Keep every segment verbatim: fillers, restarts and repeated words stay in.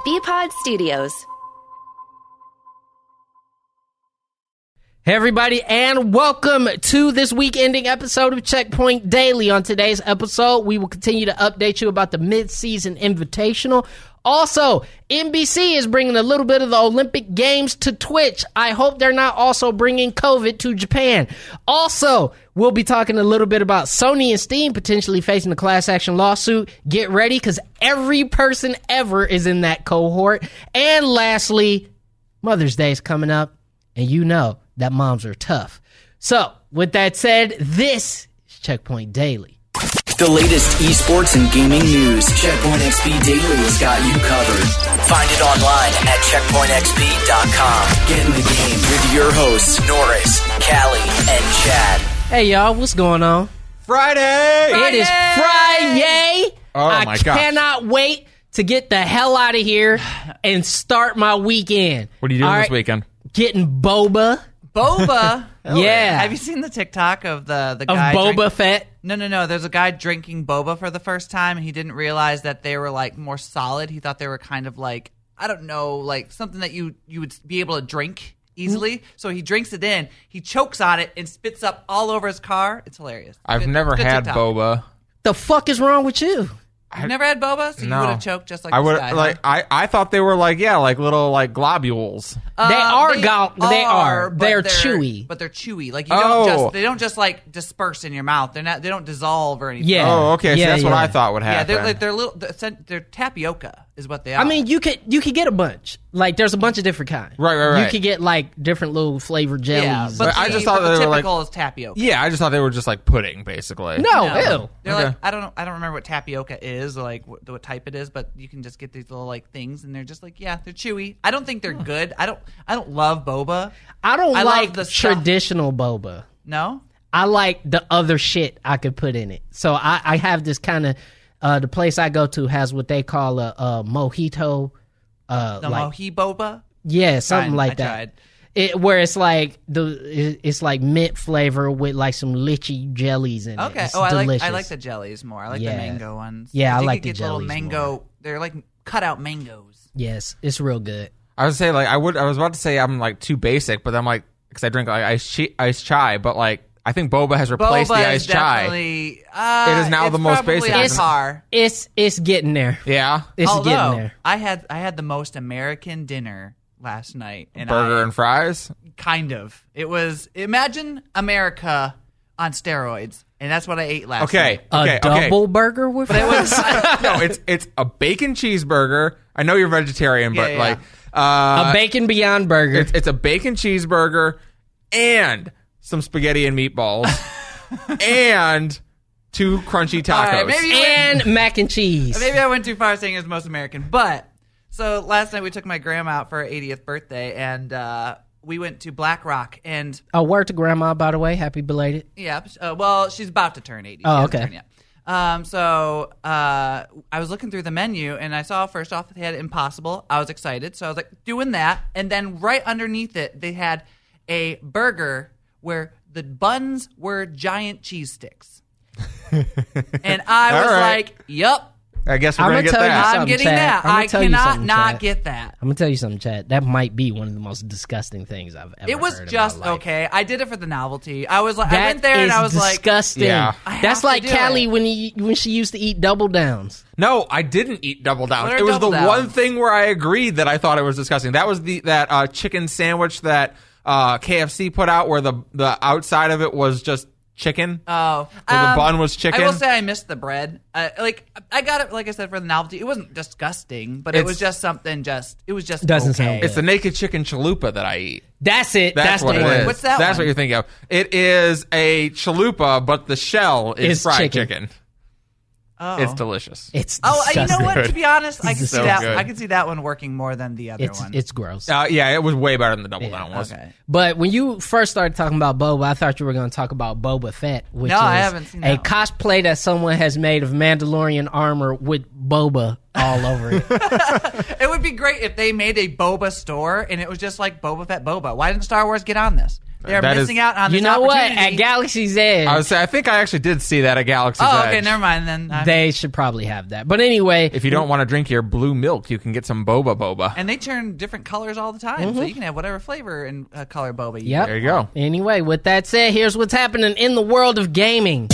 B-Pod Studios. Hey everybody, and welcome to this week-ending episode of Checkpoint Daily. On today's episode, we will continue to update you about the mid-season invitational. Also, N B C is bringing a little bit of the Olympic Games to Twitch. I hope they're not also bringing COVID to Japan. Also, we'll be talking a little bit about Sony and Steam potentially facing a class action lawsuit. Get ready, because every person ever is in that cohort. And lastly, Mother's Day is coming up, and you know that moms are tough. So, with that said, this is Checkpoint Daily. The latest esports and gaming news. Checkpoint X P Daily has got you covered. Find it online at checkpoint x p dot com. Get in the game with your hosts, Norris, Callie, and Chad. Hey, y'all, what's going on? Friday! It is Friday! Oh, I my gosh. cannot wait to get the hell out of here and start my weekend. What are you doing All this right, weekend? Getting boba. Boba. Yeah. Have you seen the TikTok of the the Of guy Boba drink- Fett. No, no, no. There's a guy drinking boba for the first time, and he didn't realize that they were like more solid. He thought they were kind of like, I don't know, like something that you you would be able to drink easily. Mm-hmm. So he drinks it in, he chokes on it, and spits up all over his car. It's hilarious. I've Good- never good had TikTok. boba. The fuck is wrong with you? You've never had boba, so No. you would have choked just like I this would guy, like. huh? I, I thought they were like yeah, like little like globules. Uh, They are go- they are. but They're chewy. but they're chewy. Like you Oh. don't just they don't just like disperse in your mouth. They're not. They don't dissolve or anything. Yeah. Oh, okay. Yeah, so that's what yeah. I thought would Yeah, happen. they're like they're little. They're, they're tapioca is what they are. I mean, you could you could get a bunch. Like, there's a bunch of different kinds. Right, right, You right. could get, like, different little flavored jellies. yeah, but But I the- just thought but the they were, like- typical is tapioca. yeah, I just thought they were just like pudding, basically. no, No. ew. They're Okay. like I don't know. I don't remember what tapioca is or like what, what type it is, but you can just get these little like things, and they're just like yeah, they're chewy. I don't think they're good. I don't. I don't love boba. I don't I love like the stuff- traditional boba. No. I like the other shit I could put in it. So I, I have this kind of, uh, the place I go to has what they call a, a mojito. Uh, The like, mochi boba. yeah, something Fine, like I that. tried. It, where it's like the it- it's like mint flavor with like some lychee jellies in it. Okay. It's oh, I delicious. like I like the jellies more. I like Yeah. the mango ones. Yeah, I You like could the get little jellies mango. more. They're like cut out mangoes. Yes, it's real good. I was say like I would. I was about to say I'm like too basic, but I'm like because I drink like iced, chi- iced chai, but like I think boba has replaced Boba the is iced chai. definitely. Uh, It is now it's the most probably basic. on It's- par. It's it's getting there. Yeah, It's Although getting there. I had I had the most American dinner last night, and burger I, and fries. kind of. It was imagine America on steroids, and that's what I ate last Okay, night. okay, a double okay. burger with But it was no, it's it's a bacon cheeseburger. I know you're vegetarian, but Yeah, yeah. like uh, a bacon Beyond burger. It's, it's a bacon cheeseburger and some spaghetti and meatballs and two crunchy tacos. All right, maybe you went- and mac and cheese. Maybe I went too far saying it's most American, but so last night we took my grandma out for her eightieth birthday, and uh, we went to Black Rock, and A word to grandma, by the way. Happy belated. yeah, uh, well, she's about to turn eighty. Oh, She hasn't okay. turned yet. Um, so uh, I was looking through the menu, and I saw first off they had Impossible. I was excited, so I was like doing that, and then right underneath it they had a burger where the buns were giant cheese sticks, and I was All right. like, "Yup." I guess we're I'm gonna gonna get tell you that. something, I'm getting Chad. that. I'm gonna I tell you cannot something, not Chad. get that. I'm gonna tell you something, Chad. That might be one of the most disgusting things I've ever It was heard just in my life. okay. I did it for the novelty. I was like, I That went there and is I was like, disgusting. Yeah. I have That's to like do Callie it. when he when she used to eat double downs. No, I didn't eat double downs. What are It was the double one downs? thing where I agreed that I thought it was disgusting. That was the that uh, chicken sandwich that uh, K F C put out, where the the outside of it was just chicken. oh, Where the um, bun was chicken? I will say I missed the bread. Uh, like I got it, like I said, for the novelty. It wasn't disgusting, but it It's- was just something. Just it was just Doesn't okay. sound good. It's the naked chicken chalupa that I eat. That's it. That's, That's, what the it one. is. What's that That's one? what you're thinking of. It is a chalupa, but the shell is It's fried chicken. chicken. Oh. It's delicious. It's Oh, uh, you know disgusting. what? To be honest, I can see So that. good. I can see that one working more than the other It's one. it's gross. Uh, yeah, it was way better than the double Yeah, down was. okay. But when you first started talking about Boba, I thought you were going to talk about Boba Fett, which No, is I haven't seen a that one. cosplay that someone has made of Mandalorian armor with Boba all over it. It would be great if they made a Boba store and it was just like Boba Fett Boba. Why didn't Star Wars get on this? They're That missing is- out on You this know what? opportunity. At Galaxy's Edge, I was say I think I actually did see that at Galaxy's Oh, Edge. okay, never mind then. Uh, they should probably have that. But anyway, If you don't want to drink your blue milk, you can get some boba boba. and they turn different colors all the time, so you can have whatever flavor and uh, color boba you Yep. There you go. Anyway, with that said, here's what's happening in the world of gaming.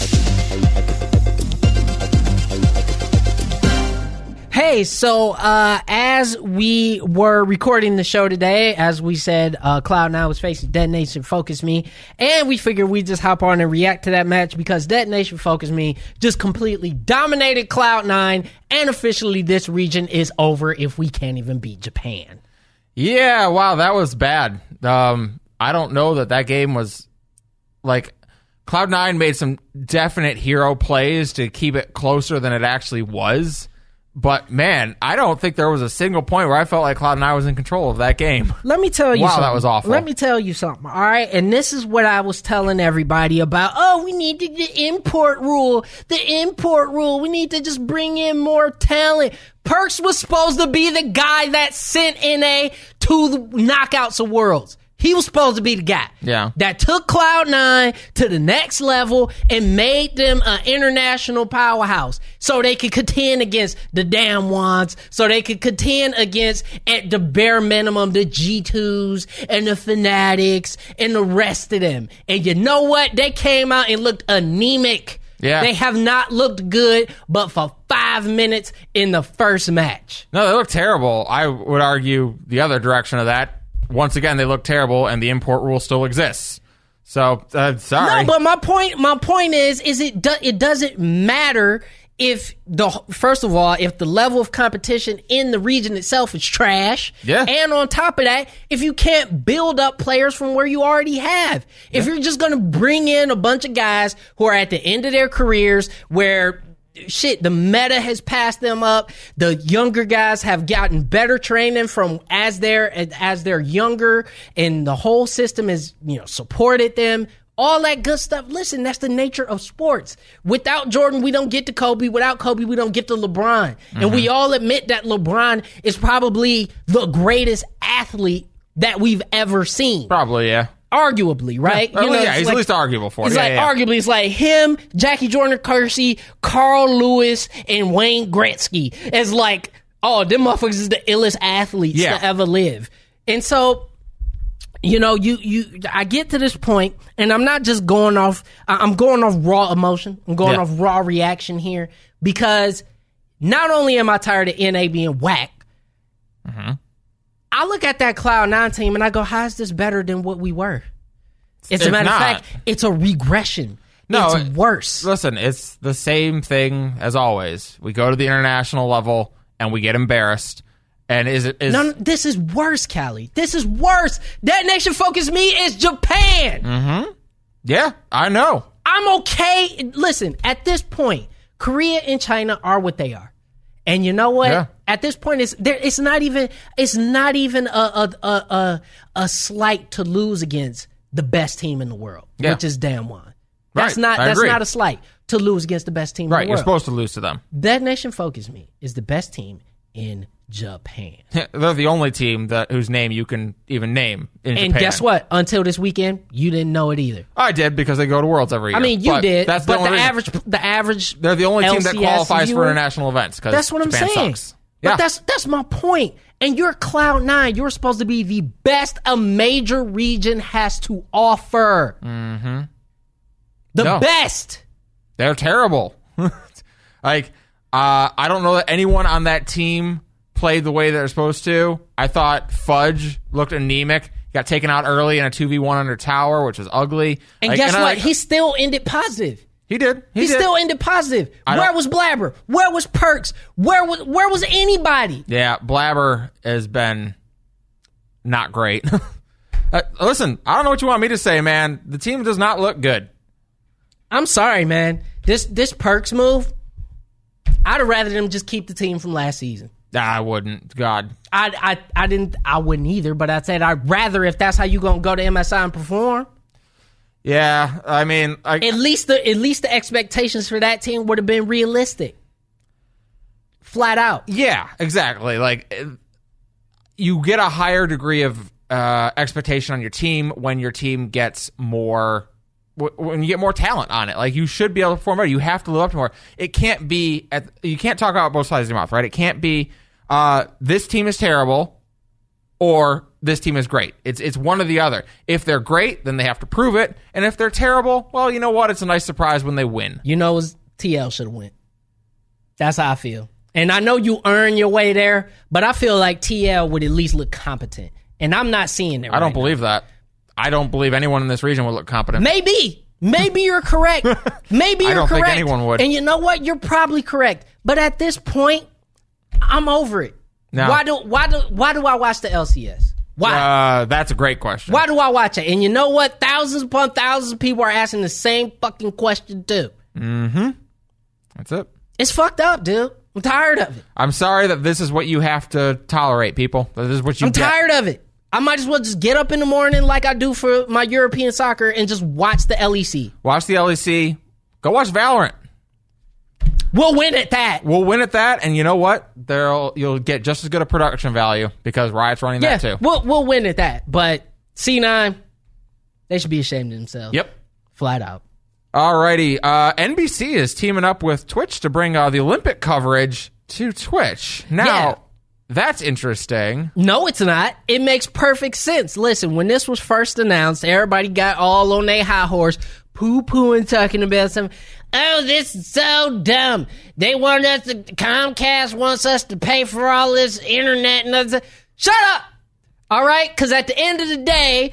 Hey, so uh, as we were recording the show today, as we said, uh, Cloud nine was facing Detonation Focus Me, and we figured we'd just hop on and react to that match because Detonation Focus Me just completely dominated Cloud nine, and officially this region is over if we can't even beat Japan. Yeah, wow, that was bad. Um, I don't know that that game was like Cloud nine made some definite hero plays to keep it closer than it actually was. But man, I don't think there was a single point where I felt like Cloud nine was in control of that game. Let me tell you Wow, something. that was awful. Let me tell you something, all right? And this is what I was telling everybody about. Oh, we need the, the import rule. The import rule. We need to just bring in more talent. Perks was supposed to be the guy that sent N A to the knockouts of Worlds. He was supposed to be the guy Yeah. that took Cloud nine to the next level and made them an international powerhouse so they could contend against the damn ones, so they could contend against, at the bare minimum, the G twos and the Fanatics and the rest of them. And you know what? They came out and looked anemic. Yeah. They have not looked good, but for five minutes in the first match. No, they look terrible. I would argue the other direction of that. Once again, they look terrible, and the import rule still exists. So, uh, sorry. No, but my point, my point is, is it do, it doesn't matter if the first of all, if the level of competition in the region itself is trash. Yeah. And on top of that, if you can't build up players from where you already have, if you're just going to bring in a bunch of guys who are at the end of their careers, where shit, the meta has passed them up. The younger guys have gotten better training from as they're as they're younger, and the whole system has, you know, supported them. All that good stuff. Listen, that's the nature of sports. Without Jordan, we don't get to Kobe. Without Kobe, we don't get to LeBron. Mm-hmm. And we all admit that LeBron is probably the greatest athlete that we've ever seen. Probably, yeah. Arguably, right? Yeah, you know, yeah it's he's like, at least arguable for it. It's Yeah, like yeah, yeah. arguably, it's like him, Jackie Jordan Kersey, Carl Lewis, and Wayne Gretzky as like, oh, them motherfuckers is the illest athletes Yeah. to ever live. And so, you know, you you I get to this point, and I'm not just going off. I- I'm going off raw emotion. I'm going Yeah. off raw reaction here because not only am I tired of N A being whack, Mm-hmm. I look at that Cloud nine team and I go, how is this better than what we were? As a It's matter not. of fact, it's a regression. No, it's it- worse. Listen, it's the same thing as always. We go to the international level and we get embarrassed. And is it is No, no, this is worse, Callie. This is worse. That Nation Focus Me is Japan. Mm. Yeah, I know. I'm okay. Listen, at this point, Korea and China are what they are. And you know what? Yeah. At this point, it's there. It's not even. It's not even a a, a a a slight to lose against the best team in the world, Yeah. which is Damwon. That's Right. not. I That's agree. not a slight to lose against the best team Right, in the you're world. supposed to lose to them. That Nation Focus Me is the best team in Japan. They're the only team that whose name you can even name in And Japan. guess what? Until this weekend, you didn't know it either. I did because they go to Worlds every year. I mean, you But did, That's but the, the, only reason. average, the average, They're the only team that L C S qualifies viewer- for international events. Because That's what I'm Japan saying. Sucks. But Yeah, that's that's my point. And you're Cloud Nine. You're supposed to be the best a major region has to offer. Mm-hmm. The No. best. they're terrible. Like, uh, I don't know that anyone on that team played the way they're supposed to. I thought Fudge looked anemic. Got taken out early in a two v one under tower, which was ugly. And Like, guess I, what? like, he still ended positive. he did. He, He did. still ended positive. I Where don't- was Blabber? Where was Perks? Where was where was anybody? Yeah, Blabber has been not great. uh, listen, I don't know what you want me to say, man. The team does not look good. I'm sorry, man. This this Perks move, I'd have rather them just keep the team from last season. Nah, I wouldn't. God. I, I, I didn't. I wouldn't either. But I said I'd rather if that's how you gonna go to M S I and perform. Yeah, I mean, I, At least the at least the expectations for that team would have been realistic. Flat out. yeah, exactly. Like, uh, you get a higher degree of uh, expectation on your team when your team gets more, when you get more talent on it. Like, you should be able to perform better. You have to live up to more. It can't be, at, you can't talk about both sides of your mouth, right? It can't be, uh, this team is terrible or this team is great. It's it's one or the other. If they're great, then they have to prove it. And if they're terrible, well, you know what? It's a nice surprise when they win. You know, T L should have went. That's how I feel. And I know you earn your way there, but I feel like T L would at least look competent. And I'm not seeing it right I don't now. believe that. I don't believe anyone in this region would look competent. Maybe. Maybe you're correct. Maybe you're I don't correct. think anyone would. And you know what? You're probably correct. But at this point, I'm over it. No. Why do why do why do I watch the L C S? Why? Uh, that's a great question. Why do I watch it? And you know what? Thousands upon thousands of people are asking the same fucking question too. Mm-hmm. That's it. It's fucked up, dude. I'm tired of it. I'm sorry that this is what you have to tolerate, people. That this is what you I'm get. tired of it. I might as well just get up in the morning like I do for my European soccer and just watch the L E C. Watch the L E C. Go watch Valorant. We'll win at that. We'll win at that, and you know what? There'll you'll get just as good a production value because Riot's running Yeah, that too. we'll we'll win at that. But C nine, they should be ashamed of themselves. Yep. Flat out. Alrighty. Uh, N B C is teaming up with Twitch to bring uh, the Olympic coverage to Twitch. Now, Yeah. that's interesting. No, it's not. It makes perfect sense. Listen, when this was first announced, everybody got all on their high horse, poo-pooing, talking about some, oh, this is so dumb. They want us to, Comcast wants us to pay for all this internet and other. Shut up! All right? Because at the end of the day,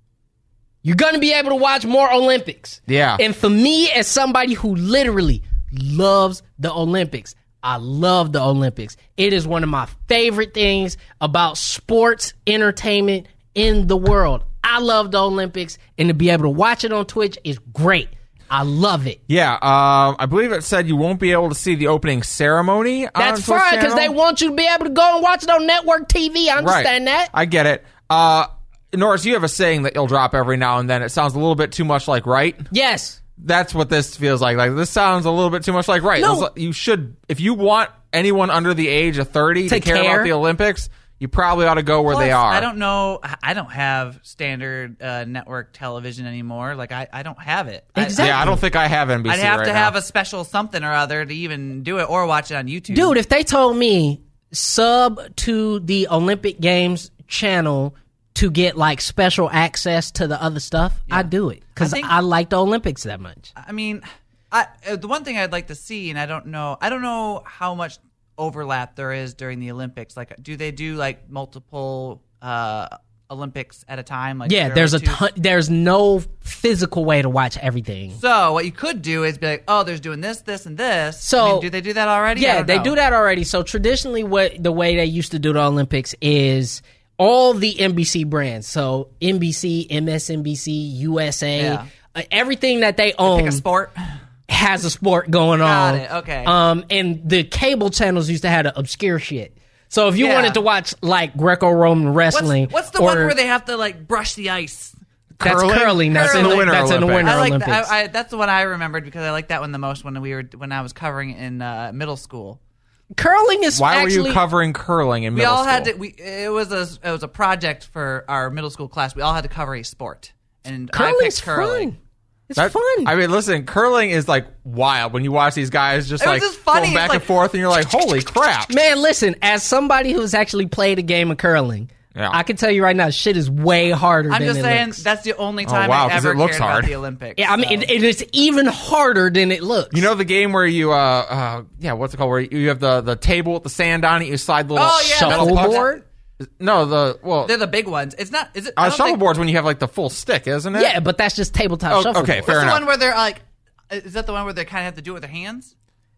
you're going to be able to watch more Olympics. Yeah. And for me, as somebody who literally loves the Olympics, I love the Olympics. It is one of my favorite things about sports entertainment in the world. I love the Olympics, and to be able to watch it on Twitch is great. I love it. Yeah, um, I believe it said you won't be able to see the opening ceremony on That's Twitch fine, because channel. they want you to be able to go and watch it on network T V. I understand Right. that. I get it. Uh, Norris, you have a saying that you'll drop every now and then. It sounds a little bit too much like right. Yes. That's what this feels like. Like, this sounds a little bit too much like right. No. This- You should, if you want anyone under the age of thirty to, To care, care. about the Olympics, you probably ought to go where Plus, they are. I don't know. I don't have standard uh, network television anymore. Like I, I don't have it. I- Exactly. Yeah, I don't think I have N B C I'd have right to now. have a special something or other to even do it or watch it on YouTube. Dude, if they told me sub to the Olympic Games channel to get like special access to the other stuff, I'd do it. Because I think- I like the Olympics that much. I mean, I, uh, the one thing I'd like to see, and I don't know, I don't know how much overlap there is during the Olympics. Like, do they do like multiple uh, Olympics at a time? Like, Yeah, there there's are a two- ton, there's no physical way to watch everything. So what you could do is be like, oh, there's doing this, this, and this. So- I mean, do they do that already? I Yeah, don't they know. do that already. So traditionally, what the way they used to do the Olympics is all the N B C brands. So N B C, M S N B C, U S A, Yeah. uh, everything that they own Pick a sport. has a sport going Got on. it, okay. Um, and the cable channels used to have the obscure shit. So if you Yeah. wanted to watch like Greco-Roman wrestling, What's, what's the or, one where they have to like brush the ice? that's Curling? curling. That's in the Curling. Winter That's in the Olympics. Winter I like Olympics. that. I, I, that's the one I remembered because I liked that one the most when we were when I was covering it in uh, middle school. Curling is Why actually were you covering curling in We middle all school? had to. We it was a it was a project for our middle school class. We all had to cover a sport, and I curling's picked curling. fun. It's That- fun. I mean, listen, curling is like wild when you watch these guys just It was like just funny. going It's back like- and forth, and you're like, holy crap. Man, listen, as somebody who's actually played a game of curling, Yeah. I can tell you right now, shit is way harder I'm than just it saying looks. that's the only time wow, I 'cause ever it looks cared hard. about the Olympics. Yeah, I mean, so. it, it is even harder than it looks. You know the game where you, uh, uh, yeah, what's it called? Where you have the, the table with the sand on it, you slide the little Oh, yeah, metal that's- pucks? shuffleboard? No, the, well, they're the big ones. It's not. Is it? I uh, don't think- shuffleboard's when you have like the full stick, isn't it? Yeah, but that's just tabletop Oh, shuffleboard. okay, fair What's the enough. one where they're like? Is that the one where they kind of have to do it with their hands?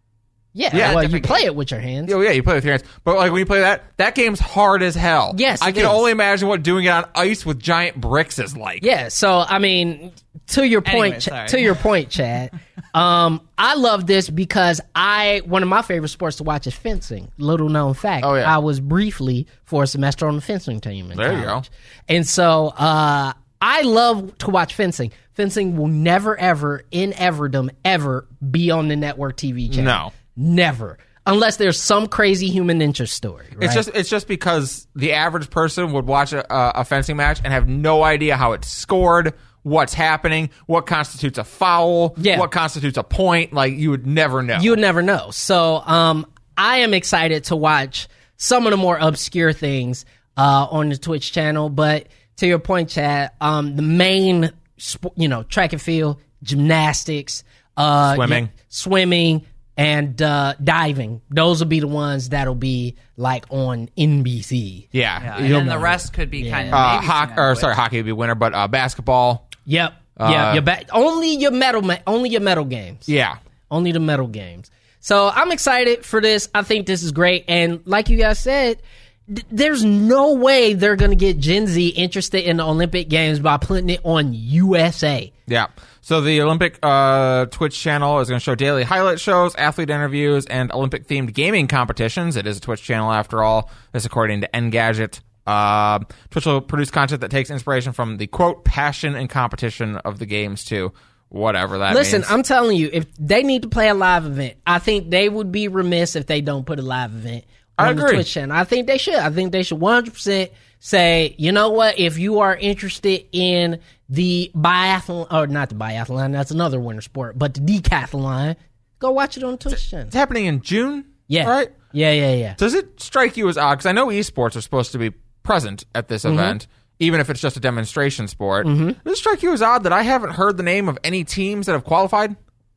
Yeah, Yeah, well, you different play game. it with your hands. Oh, yeah, you play with your hands. But like when you play that, that game's hard as hell. Yes, I it can is. only imagine what doing it on ice with giant bricks is like. Yeah, so I mean, to your point, Anyway, Ch- sorry. to your point, Chad. um, I love this because I one of my favorite sports to watch is fencing. Little known fact. Oh, yeah. I was briefly for a semester on the fencing team. In There you college. go. And so uh, I love to watch fencing. Fencing will never, ever, in everdom, ever be on the network T V channel. No. Never. Unless there's some crazy human interest story. Right? It's just it's just because the average person would watch a, a fencing match and have no idea how it's scored, what's happening, what constitutes a foul, Yeah. what constitutes a point. Like, you would never know. You would never know. So um, I am excited to watch some of the more obscure things uh, on the Twitch channel. But to your point, Chad, um, the main, sp- you know, track and field, gymnastics, uh, Swimming. yeah, swimming, and uh, diving. Those will be the ones that'll be like on N B C. yeah. Yeah, You'll and then know. the rest could be Yeah. kind of uh, maybe hockey, scenario or ways. sorry, hockey would be winner, but uh, basketball. Yep. Yeah. Uh, Your ba- only your medal. Ma- only your medal games. Yeah. Only the medal games. So I'm excited for this. I think this is great. And like you guys said, th- there's no way they're going to get Gen Z interested in the Olympic Games by putting it on U S A. Yeah. So the Olympic uh, Twitch channel is going to show daily highlight shows, athlete interviews, and Olympic-themed gaming competitions. It is a Twitch channel, after all. This according to Engadget. Uh, Twitch will produce content that takes inspiration from the, quote, passion and competition of the games, too. Whatever that Listen, means. I'm telling you, if they need to play a live event, I think they would be remiss if they don't put a live event on I the agree. Twitch channel. I think they should. I think they should one hundred percent say, you know what, if you are interested in the biathlon, or not the biathlon, that's another winter sport, but the decathlon, go watch it on the Twitch channel. It's happening in June, Yeah. right? Yeah, yeah, yeah. Does it strike you as odd? Because I know esports are supposed to be present at this Mm-hmm. event, even if it's just a demonstration sport. Does it strike you as odd that I haven't heard the name of any teams that have qualified?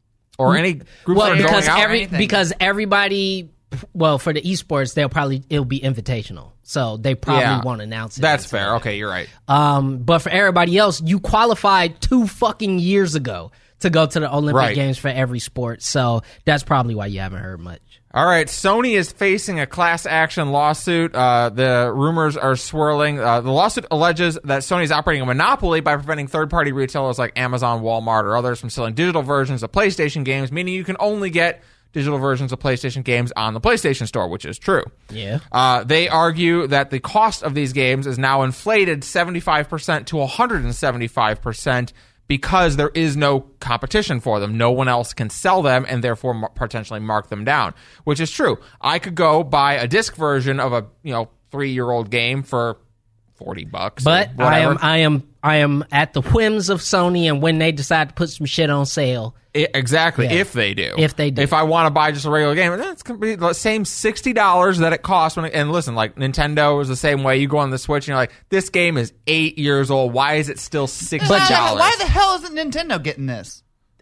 Or any groups Well, that are because going out? every anything. because everybody, well, for the esports, they'll probably it'll be invitational, so they probably Yeah. won't announce it. That's until fair. then. Okay, you're right. Um, but for everybody else, you qualified two fucking years ago to go to the Olympic Right. Games for every sport, so that's probably why you haven't heard much. All right, Sony is facing a class action lawsuit. Uh, the rumors are swirling. Uh, the lawsuit alleges that Sony is operating a monopoly by preventing third-party retailers like Amazon, Walmart, or others from selling digital versions of PlayStation games, meaning you can only get digital versions of PlayStation games on the PlayStation Store, which is true. Yeah. Uh, they argue that the cost of these games is now inflated seventy-five percent to one hundred seventy-five percent because there is no competition for them. No one else can sell them and therefore mar- potentially mark them down, which is true. I could go buy a disc version of a, you know, three-year-old game for forty bucks. But or I whatever. am I am I am at the whims of Sony, and when they decide to put some shit on sale, I- exactly, Yeah. if they do. If they do. If I want to buy just a regular game, eh, it's going to be the same sixty dollars that it costs. When it, and listen, like, Nintendo is the same way. You go on the Switch and you're like, this game is eight years old. Why is it still sixty dollars? Why, why the hell isn't Nintendo getting this?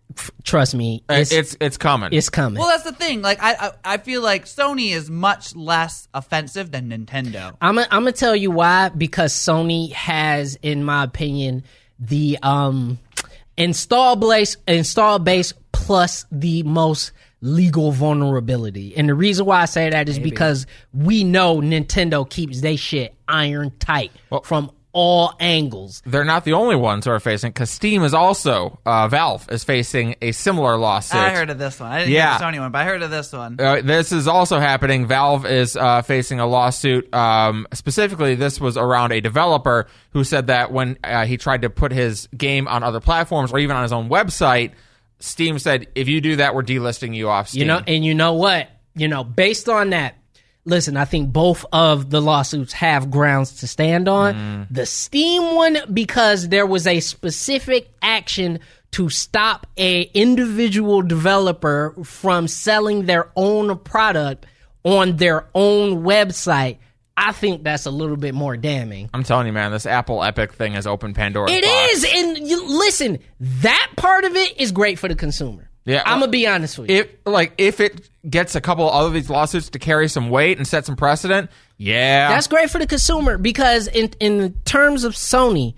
trust me, It's, it's it's, it's coming. it's coming. Well, that's the thing. Like, I, I, I feel like Sony is much less offensive than Nintendo. I'm gonna I'm gonna tell you why, because Sony has, in my opinion, the um install base install base plus the most legal vulnerability. And the reason why I say that is because we know Nintendo keeps they shit iron tight from all angles. They're not the only ones who are facing, because Steam is also, uh, Valve is facing a similar lawsuit. I heard of this one. I didn't Yeah. hear the Sony one, but I heard of this one. Uh, this is also happening. Valve is uh, facing a lawsuit. Um, specifically, this was around a developer who said that when uh, he tried to put his game on other platforms or even on his own website, Steam said, if you do that, we're delisting you off Steam. You know, and you know what? You know, based on that, listen, I think both of the lawsuits have grounds to stand on. Mm. The Steam one, because there was a specific action to stop a individual developer from selling their own product on their own website. I think that's a little bit more damning. I'm telling you, man, this Apple Epic thing has opened Pandora's It box. is, and you, listen, that part of it is great for the consumer. Yeah, I'm well, gonna be honest with you. If like if it gets a couple of these lawsuits to carry some weight and set some precedent, yeah, That's great for the consumer, because in in terms of Sony,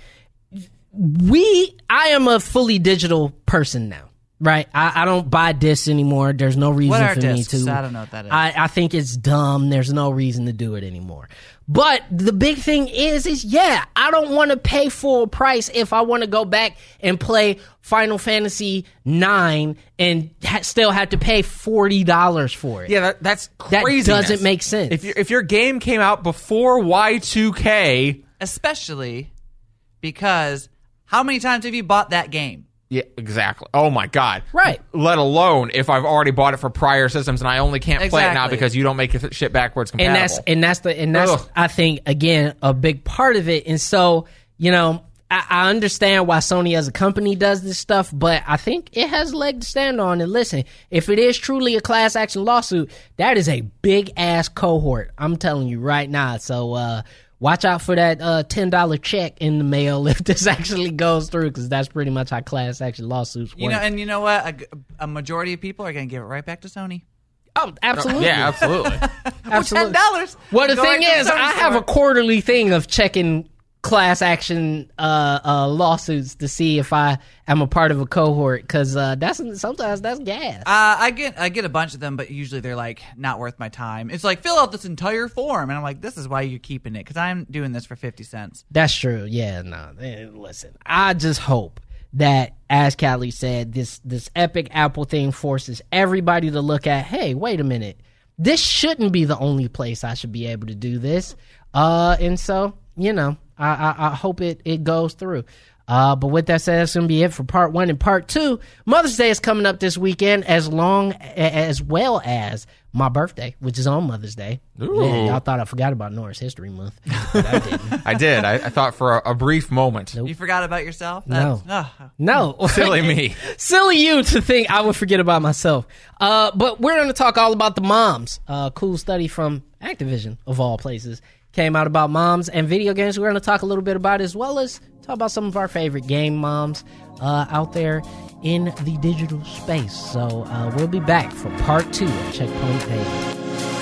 we I am a fully digital person now, right? I, I don't buy discs anymore. There's no reason What are for discs? me to. I don't know what that is. I, I think it's dumb. There's no reason to do it anymore. But the big thing is, is yeah, I don't want to pay full price if I want to go back and play Final Fantasy nine and ha- still have to pay forty dollars for it. yeah, that, that's That crazy. doesn't make sense. If your if your game came out before Y two K, Especially because how many times have you bought that game? Yeah, exactly. Oh my God. Right. Let alone if I've already bought it for prior systems and I only can't play it now Exactly. because you don't make your shit backwards And compatible. that's and that's the and that's Ugh. I think again a big part of it. And so you know I, I understand why Sony as a company does this stuff, but I think it has a leg to stand on. And listen, if it is truly a class action lawsuit, that is a big ass cohort. I'm telling you right now. So uh, watch out for that uh, ten dollar check in the mail if this actually goes through, because that's pretty much how class action lawsuits work. You know, and you know what? A, a majority of people are going to give it right back to Sony. oh, absolutely, yeah, absolutely. absolutely. Ten dollars. Well, the thing is, I have a quarterly thing of checking class action uh, uh, lawsuits to see if I am a part of a cohort, because uh, that's sometimes that's gas. Uh, I get I get a bunch of them, but usually they're like not worth my time. It's like fill out this entire form, and I'm like, this is why you're keeping it, because I'm doing this for fifty cents. That's true. Yeah, no. eh, Listen, I just hope that, as Callie said, this this epic Apple thing forces everybody to look at, hey, wait a minute, this shouldn't be the only place I should be able to do this. Uh, and so, you know, I, I, I hope it, it goes through. Uh, but with that said, that's going to be it for part one. And part two, Mother's Day is coming up this weekend, as long as well as my birthday, which is on Mother's Day. Ooh. Man, y'all thought I forgot about Norris History Month, but I didn't. I did. I, I thought for a, a brief moment. You forgot about yourself? No. That's- oh. No. Silly me. Silly you to think I would forget about myself. Uh, but we're going to talk all about the moms. Uh, cool study from Activision, of all places, came out about moms and video games. We're going to talk a little bit about it, as well as talk about some of our favorite game moms uh, out there in the digital space. So uh, we'll be back for part two of Checkpoint Daily.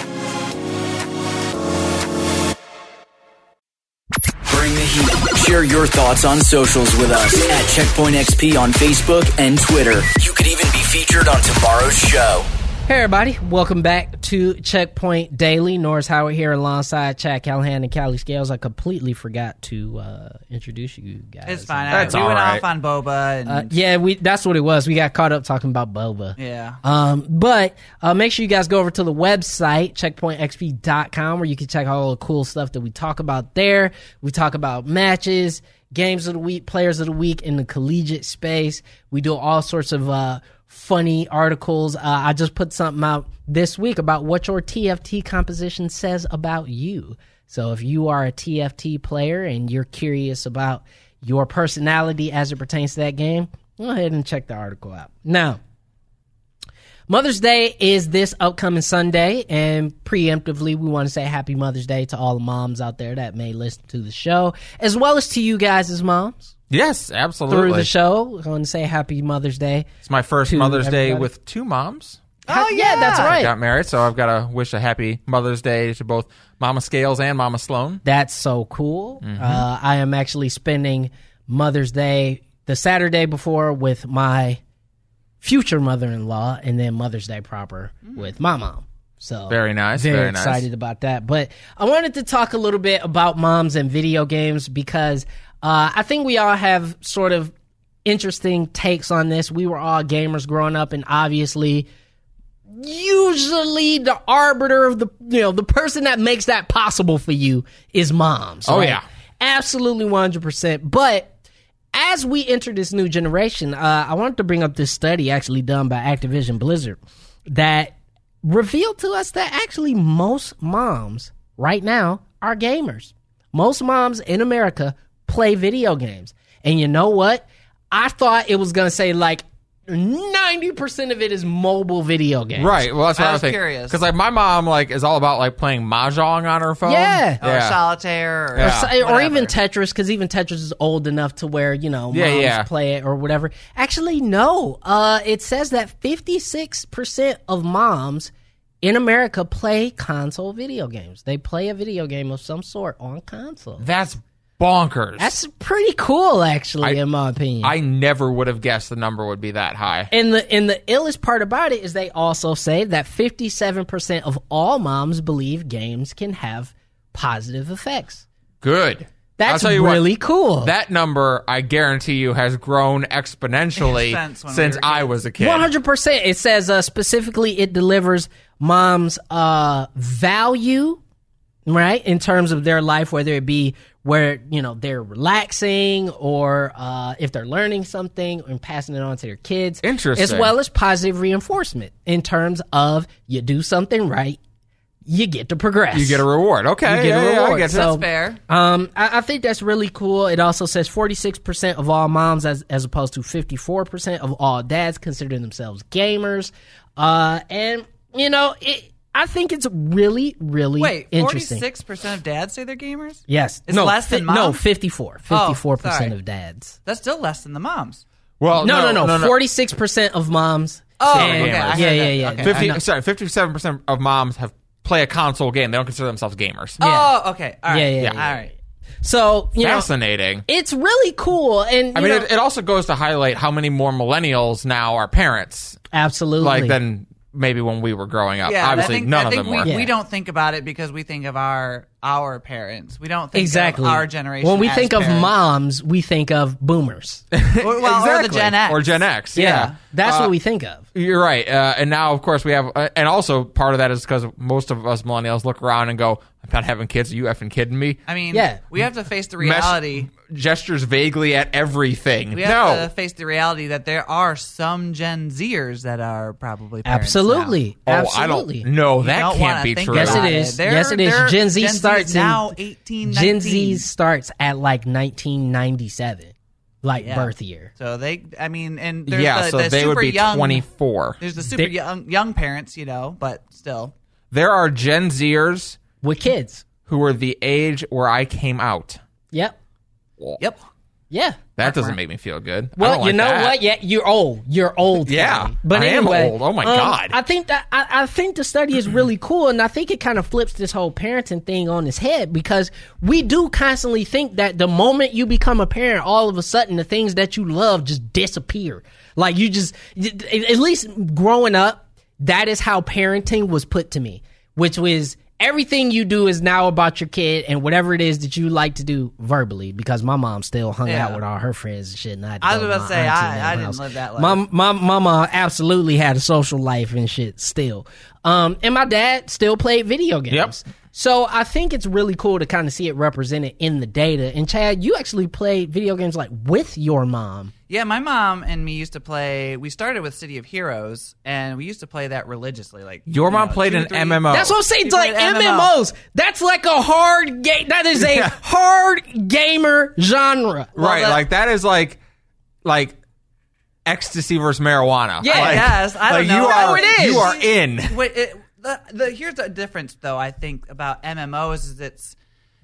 Bring the heat. Share your thoughts on socials with us at Checkpoint X P on Facebook and Twitter. You could even be featured on tomorrow's show. Hey everybody, welcome back to Checkpoint Daily. Norris Howard here alongside Chad Callahan and Callie Scales. I completely forgot to uh, introduce you guys. It's fine. That's I, we all went right. off on Boba. And, Uh, yeah, we that's what it was. We got caught up talking about Boba. yeah. Um, but uh, make sure you guys go over to the website, checkpoint x p dot com, where you can check out all the cool stuff that we talk about there. We talk about matches, games of the week, players of the week in the collegiate space. We do all sorts of uh, funny articles. Uh, I just put something out this week about what your T F T composition says about you. So if you are a T F T player and you're curious about your personality as it pertains to that game, go ahead and check the article out. Now, Mother's Day is this upcoming Sunday, and preemptively, we want to say Happy Mother's Day to all the moms out there that may listen to the show, as well as to you guys as moms Yes, absolutely. through the show. I want to say Happy Mother's Day. It's my first to Mother's Day everybody. with two moms. Oh, yeah, that's yeah. right. Got married, so I've got to wish a happy Mother's Day to both Mama Scales and Mama Sloan. That's so cool. Mm-hmm. Uh, I am actually spending Mother's Day the Saturday before with my future mother-in-law, and then Mother's Day proper with my mom. So Very nice, Very, very nice. excited about that. But I wanted to talk a little bit about moms and video games, because uh, I think we all have sort of interesting takes on this. We were all gamers growing up, and obviously, usually the arbiter of the, you know, the person that makes that possible for you is moms. Oh, right? yeah. Absolutely one hundred percent. But as we enter this new generation, uh, I wanted to bring up this study actually done by Activision Blizzard that revealed to us that actually most moms right now are gamers. Most moms in America play video games. And you know what? I thought it was going to say like ninety percent of it is mobile video games. Right. Well, that's what I I, was was thinking. curious. Because like my mom like is all about like playing mahjong on her phone. Yeah. Or yeah. solitaire. Or, Or, Yeah. so- or even whatever. Tetris, because even Tetris is old enough to where, you know, moms Yeah, yeah. play it or whatever. Actually, no. Uh, it says that fifty-six percent of moms in America play console video games. They play a video game of some sort on console. That's bonkers. That's pretty cool, actually, I- in my opinion. I never would have guessed the number would be that high. And the and the illest part about it is they also say that fifty-seven percent of all moms believe games can have positive effects. Good. That's I'll tell you really what, cool. That number, I guarantee you, has grown exponentially Since when we since were I kids. was a kid. One hundred percent. It says uh, specifically it delivers moms uh, value right? In terms of their life, whether it be where, you know, they're relaxing or uh, if they're learning something and passing it on to their kids. Interesting. As well as positive reinforcement in terms of you do something right, you get to progress. You get a reward. Okay. You get yeah, a yeah, reward. I get So- That's fair. Um, I, I think that's really cool. It also says forty-six percent of all moms, as as opposed to fifty-four percent of all dads, consider themselves gamers. Uh, and you know, it, I think it's really, really Wait, interesting. forty-six percent of dads say they're gamers? Yes, It's no, less than fi- No, moms? fifty-four. Oh, Fifty-four percent sorry. of dads. That's still less than the moms. Well, No, no, no. Forty-six percent of moms. Oh, and- okay, I heard yeah, that. yeah, yeah. Okay. I Fifty. know. Sorry, fifty-seven percent of moms have play a console game. They don't consider themselves gamers. Yeah. Oh, okay. All right. Yeah, yeah, Yeah. yeah. All right. So you know, Fascinating. it's really cool, and you I mean, know, it, it also goes to highlight how many more millennials now are parents, absolutely. like than maybe when we were growing up. Yeah, Obviously, I think, none I of think them we, were. Yeah. we don't think about it because we think of our our parents. We don't think Exactly. of our generation. When we as think of parents. moms, we think of boomers. well, well, or the Exactly. Gen X, or Gen X. Yeah, Yeah, that's Uh, what we think of. You're right. Uh, and now, of course, we have, uh, and also part of that is because most of us millennials look around and go, I'm not having kids. Are you effing kidding me? I mean, Yeah. we have to face the Mesh- reality. gestures vaguely at everything. We have no. to face the reality that there are some Gen Zers that are probably parents Absolutely, Oh, absolutely. I don't know. now. You That don't can't wanna be think true. Yes, about it is. They're- Yes, it is. they're- Gen Z Gen starts in- now eighteen, Gen nineteen. Z starts at like nineteen ninety-seven, like Yeah. birth year. So they, I mean, and there's Yeah, the, so the they would super be young, twenty-four. There's the super They- young young parents, you know, but still. There are Gen Zers With kids. who were the age where I came out. Yep. Yep. Yeah. That doesn't make me feel good. I Well, don't you like know that. what? Yeah, you're old. You're old. Yeah, Kelly. But I am anyway, old. Oh my um, God. I think that I, I think the study is really cool, and I think it kind of flips this whole parenting thing on its head because we do constantly think that the moment you become a parent, all of a sudden the things that you love just disappear. Like you just, at least growing up, that is how parenting was put to me, which was. Everything you do is now about your kid and whatever it is that you like to do verbally, because my mom still hung Yeah. out with all her friends and shit. And I, had to I was go about my to say, auntie I- and them I didn't house. live that life. My, my, my mom absolutely had a social life and shit still. Um, and my dad still played video games. Yep. So I think it's really cool to kind of see it represented in the data. And Chad, you actually played video games like with your mom. Yeah, my mom and me used to play. We started with City of Heroes, and we used to play that religiously. Like Your you mom know, played two, an three- M M O. That's what I'm saying. It's You like played M M M M O. Os. That's like a hard game. That is a Yeah. hard gamer genre. Right, that- like that is like like ecstasy versus marijuana. Yeah, like, yes, I don't like know. You Oh, are, it is. You are in. Wait, it, the, the here's the difference, though. I think about M M Os is it's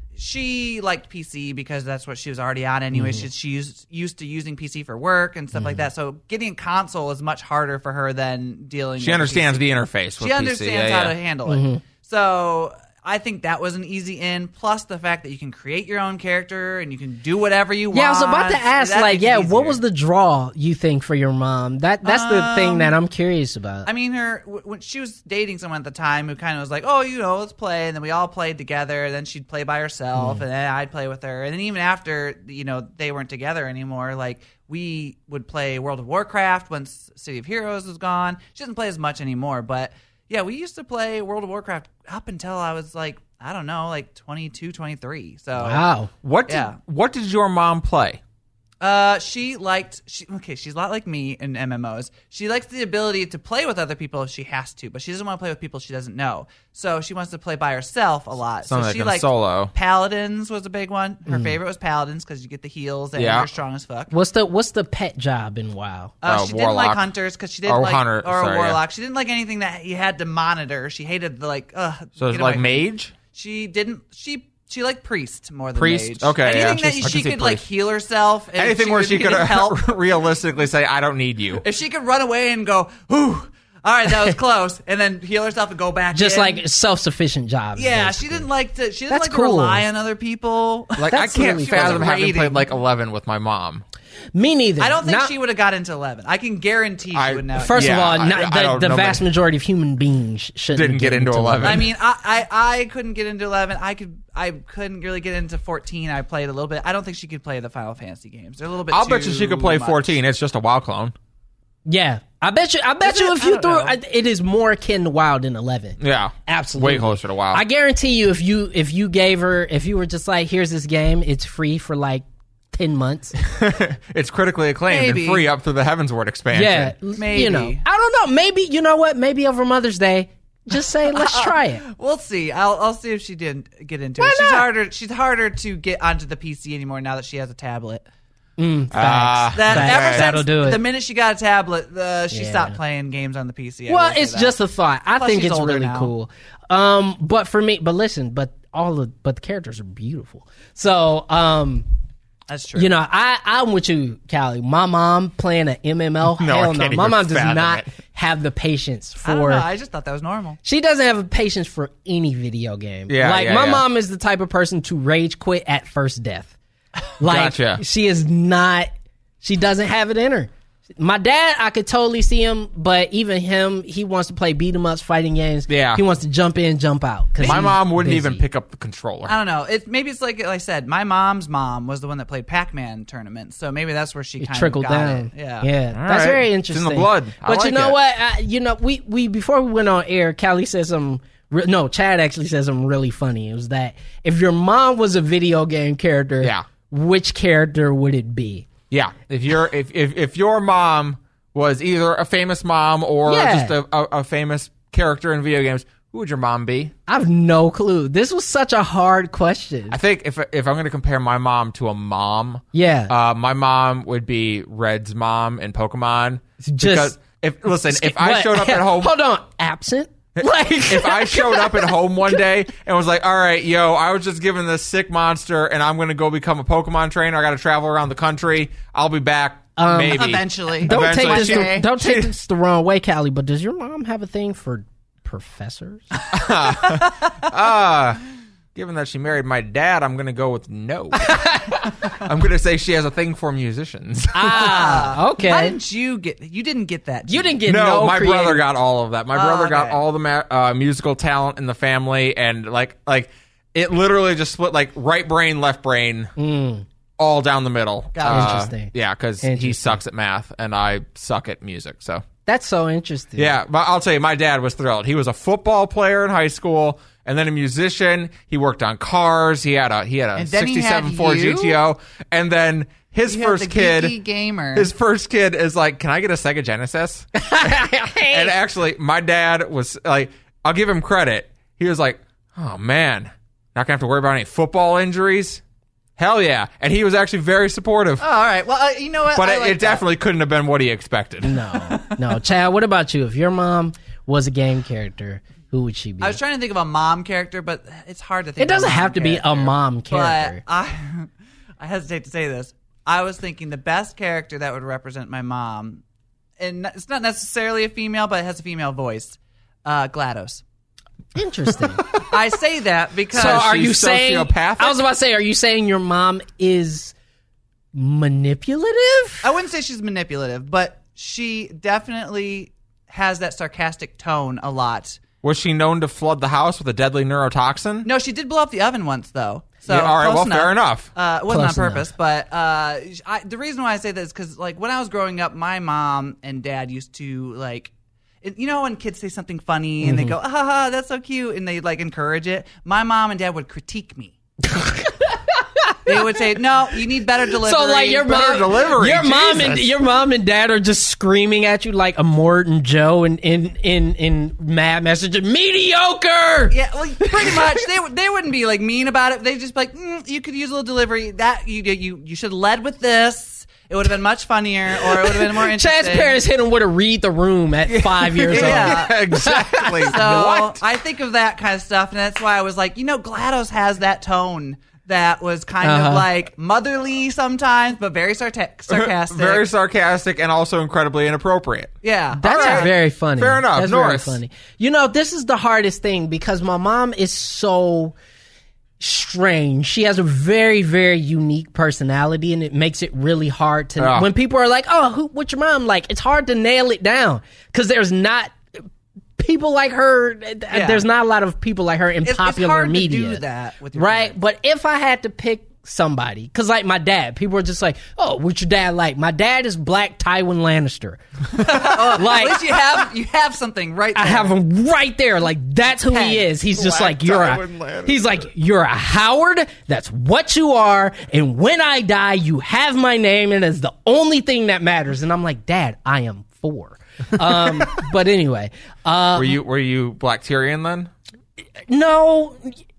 she liked P C because that's what she was already on anyway. Mm-hmm. She, she used used to using P C for work and stuff like that. So getting a console is much harder for her than dealing. She with understands P C. the interface. With She understands P C. Yeah, how yeah. to handle it. So I think that was an easy in. Plus the fact that you can create your own character and you can do whatever you want. Yeah, I was about to ask, That like, makes it yeah, what easier. was the draw you think for your mom? That that's the thing that I'm curious about. I mean, her w- when she was dating someone at the time who kind of was like, "Oh, you know, let's play," and then we all played together. Then she'd play by herself, and then I'd play with her. And then even after, you know, they weren't together anymore, like we would play World of Warcraft once City of Heroes was gone. She doesn't play as much anymore, but yeah, we used to play World of Warcraft up until I was like, I don't know, like twenty-two, twenty-three. So wow. What did Yeah. What did your mom play? Uh, she liked she okay. She's a lot like me in M M Os. She likes the ability to play with other people if she has to, but she doesn't want to play with people she doesn't know. So she wants to play by herself a lot. Something so like she a liked solo. Paladins was a big one. Her favorite was Paladins because you get the heals and Yeah. you're strong as fuck. What's the what's the pet job in WoW? Uh, Oh, she didn't like Warlock. hunters because she didn't Or like hunter, or sorry, a yeah. warlock. She didn't like anything that you had to monitor. She hated the like. Ugh, So it's get like away. mage. She didn't. She she liked priest more than Priest? mage. Okay, yeah. Anything that I can she see could like priest. heal herself. and Anything where would she need could help. realistically say, "I don't need you." If she could run away and go, "Whew, all right, that was close," and then heal herself and go back, Just in. like self sufficient jobs. yeah, basically. she didn't like to. She didn't That's like to cool. rely on other people. Like That's I can't really fathom cool. having Rating. played like eleven with my mom. Me neither. I don't think Not- she would have got into eleven. I can guarantee she I- would not. First Yeah, of all, I- not, I the, don't the know vast many- majority of human beings shouldn't Didn't get into eleven. I mean, I, I I couldn't get into eleven. I could. I couldn't really get into fourteen. I played a little bit. I don't think she could play the Final Fantasy games. They're a little bit. I'll too bet you she could play much. fourteen. It's just a WoW clone. Yeah. I bet you. I bet Is you it? if I you don't threw know. I- it is more akin to WoW than eleven. Yeah, Absolutely, way closer to WoW. I guarantee you, if you if you gave her, if you were just like, here's this game, it's free for like ten months. It's critically acclaimed Maybe. and free up through the Heavensward expansion. Yeah, Maybe. You know, I don't know. Maybe you know what? Maybe over Mother's Day, just say let's try it. We'll see. I'll I'll see if she didn't get into Why it. She's not? harder. She's harder to get onto the P C anymore now that she has a tablet. Mm, Ah, That Facts. ever since That'll do it. the minute she got a tablet, uh, she Yeah. stopped playing games on the P C. I Well, will say it's that. just a thought. I Plus, think she's it's older really now. cool. Um, but for me, but listen, but all the but the characters are beautiful. So, um, that's true. you know, I I'm with you, Callie. My mom playing an M M O. No, I hell no. can't My even mom does fathom not it. have the patience I don't for. know. I just thought that was normal. She doesn't have a patience for any video game. Yeah, like yeah, my yeah. mom is the type of person to rage quit at first death. Like Gotcha. she is not. She doesn't have it in her. My dad, I could totally see him, but even him, he wants to play beat 'em ups, fighting games. Yeah. He wants to jump in, jump out. 'cause My he's mom wouldn't busy. even pick up the controller. I don't know. It maybe it's like, like I said. My mom's mom was the one that played Pac-Man tournaments, so maybe that's where she It kind trickled of got down. it. Yeah, yeah, All that's right. very It's in the interesting. blood. I But you like know it. what? I, you know, we we before we went on air, Callie said something. Re- no, Chad actually said something really funny. It was that if your mom was a video game character, Yeah. which character would it be? Yeah, if you're if if, if your mom was either a famous mom or Yeah. just a, a, a famous character in video games, who would your mom be? I have no clue. This was such a hard question. I think if if I'm going to compare my mom to a mom, Yeah. uh, my mom would be Red's mom in Pokemon. Just- because if listen, if I What? showed up at home, hold on, absent. Like if I showed up at home one day and was like, all right, yo, I was just given this sick monster and I'm going to go become a Pokemon trainer. I got to travel around the country. I'll be back. Um, maybe. eventually. Don't Eventually, take this. she- The, don't take this the wrong way, Callie. But does your mom have a thing for professors? Uh, given that she married my dad, I'm going to go with no. I'm going to say she has a thing for musicians. ah, okay. How didn't you get? You didn't get that. you gene. didn't get no, no. my creative- brother got all of that. My brother okay. got all the ma- uh, musical talent in the family, and like like it literally just split like right brain, left brain, all down the middle. Got it. Uh, Interesting. Yeah, because he Interesting. sucks at math, and I suck at music. So That's so interesting. yeah, but I'll tell you, my dad was thrilled. He was a football player in high school, and then a musician. He worked on cars. He had a he had a And then he had sixty-seven Ford you? G T O, and then his You had first the kid, geeky gamer. his first kid is like, "Can I get a Sega Genesis?" And actually, my dad was like, I'll give him credit. He was like, "Oh man, not gonna have to worry about any football injuries." Hell yeah! And he was actually very supportive. Oh, all right. Well, uh, you know what? But I it, like it that. definitely couldn't have been what he expected. No, no. Chad, what about you? If your mom was a game character, who would she be? I was trying to think of a mom character, but it's hard to think. it doesn't of a mom have to be a character. mom character. But I, I hesitate to say this. I was thinking the best character that would represent my mom, and it's not necessarily a female, but it has a female voice. Uh, GLaDOS. Interesting. I say that because So are she's you saying? sociopathic? I was about to say, are you saying your mom is manipulative? I wouldn't say she's manipulative, but she definitely has that sarcastic tone a lot. Was she known to flood the house with a deadly neurotoxin? No, she did blow up the oven once, though. So Yeah, all right, close well, fair enough. Uh, it wasn't Close on purpose, but uh, I, the reason why I say that is because, like, when I was growing up, my mom and dad used to like, it, you know, when kids say something funny and they go, "Ah, ha, ha, that's so cute," and they like encourage it. My mom and dad would critique me. They would say, "No, you need better delivery." So like your better mom, delivery, your mom and Jesus. your mom and dad are just screaming at you like a Morton Joe in in in, in Mad Messenger, mediocre. Yeah, well, pretty much. They would- they wouldn't be like mean about it. They'd just be like, mm, "You could use a little delivery. That you you you should have led with this. It would have been much funnier, or it would have been more interesting." Chad's parents hit him with a read the room at five years Yeah. old. exactly. So what? I think of that kind of stuff, and that's why I was like, you know, GLaDOS has that tone that was kind Uh-huh. of like motherly sometimes, but very sarta- sarcastic. Very sarcastic and also incredibly inappropriate. yeah. That's All right. very funny. Fair enough. That's Norris. very funny. You know, this is the hardest thing because my mom is so strange. She has a very, very unique personality, and it makes it really hard to. Yeah. When people are like, "Oh, who, what's your mom like?" It's hard to nail it down because there's not people like her. There's not a lot of people like her in It's, it's popular hard media. to do that with your Right, parents. but if I had to pick somebody. Because, like, my dad, people are just like, oh, what's your dad like? My dad is Black Tywin Lannister. oh, like, at least you have you have something right there. I have him right there. Like, that's who he is. He's just Black like, you're Tywin a, Lannister. he's like, you're a Howard. That's what you are. And when I die, you have my name, and it's the only thing that matters. And I'm like, Dad, I am four. Um, but anyway. Uh, Were you were you Black Tyrion then? no.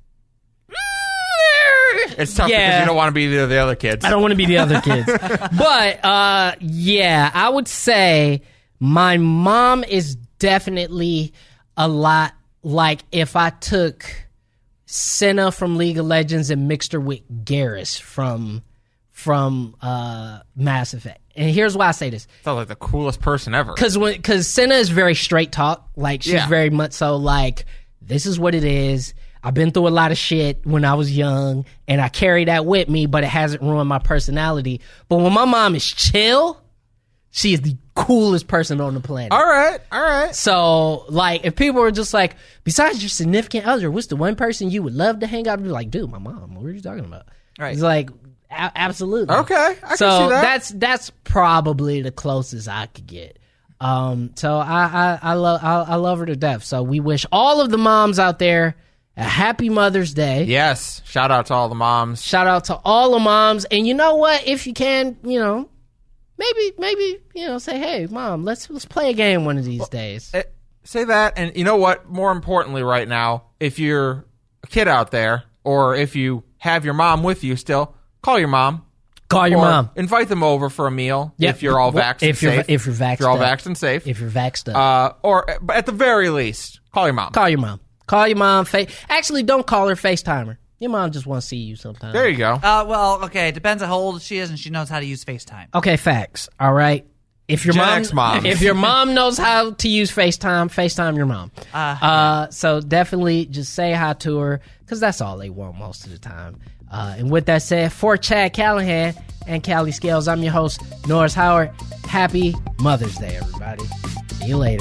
It's tough Yeah. because you don't want to be the, the other kids. I don't want to be the other kids. But, uh, yeah, I would say my mom is definitely a lot like if I took Senna from League of Legends and mixed her with Garrus from from uh, Mass Effect. And here's why I say this. Sounds like the coolest person ever. Because when because Senna is very straight talk. Like, she's Yeah. very much so like, this is what it is. I've been through a lot of shit when I was young, and I carry that with me, but it hasn't ruined my personality. But when my mom is chill, she is the coolest person on the planet. All right, all right. So, like, if people are just like, besides your significant other, what's the one person you would love to hang out with? Be like, dude, my mom. What are you talking about? Right. It's like, a- absolutely. Okay, I can so see that. that's that's probably the closest I could get. Um, so I I, I love I, I love her to death. So we wish all of the moms out there a happy Mother's Day. Yes, shout out to all the moms. Shout out to all the moms. And you know what? If you can, you know, maybe maybe you know, say, hey, mom, let's let's play a game one of these days. Eh, say that, and you know what? More importantly, right now, if you're a kid out there, or if you have your mom with you still, call your mom. Call your or mom. Invite them over for a meal Yep. if you're all Well, vaxxed and if you're- safe. if you're vaxxed If you're all up. vaxxed and safe. If you're vaxxed up. uh, or but at the very least, call your mom. Call your mom. Call your mom. Fa- Actually, don't call her. FaceTime her. Your mom just wants to see you sometimes. There you go. Uh, well, okay. It depends on how old she is, and she knows how to use FaceTime. Okay, facts. All right. If your Gen mom, X moms. if your mom knows how to use FaceTime, FaceTime your mom. Uh, Uh, so definitely just say hi to her, because that's all they want most of the time. Uh, and with that said, for Chad Callahan and Callie Scales, I'm your host, Norris Howard. Happy Mother's Day, everybody. See you later.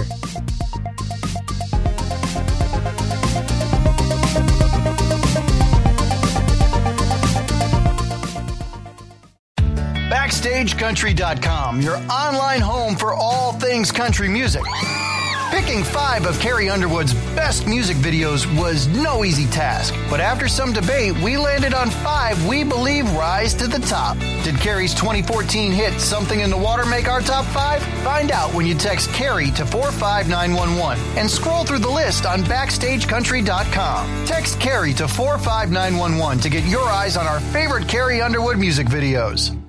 Backstage Country dot com, your online home for all things country music. Picking five of Carrie Underwood's best music videos was no easy task, but after some debate, we landed on five we believe rise to the top. Did Carrie's twenty fourteen hit Something in the Water make our top five? Find out when you text Carrie to four five nine one one and scroll through the list on Backstage Country dot com. Text Carrie to four five nine one one to get your eyes on our favorite Carrie Underwood music videos.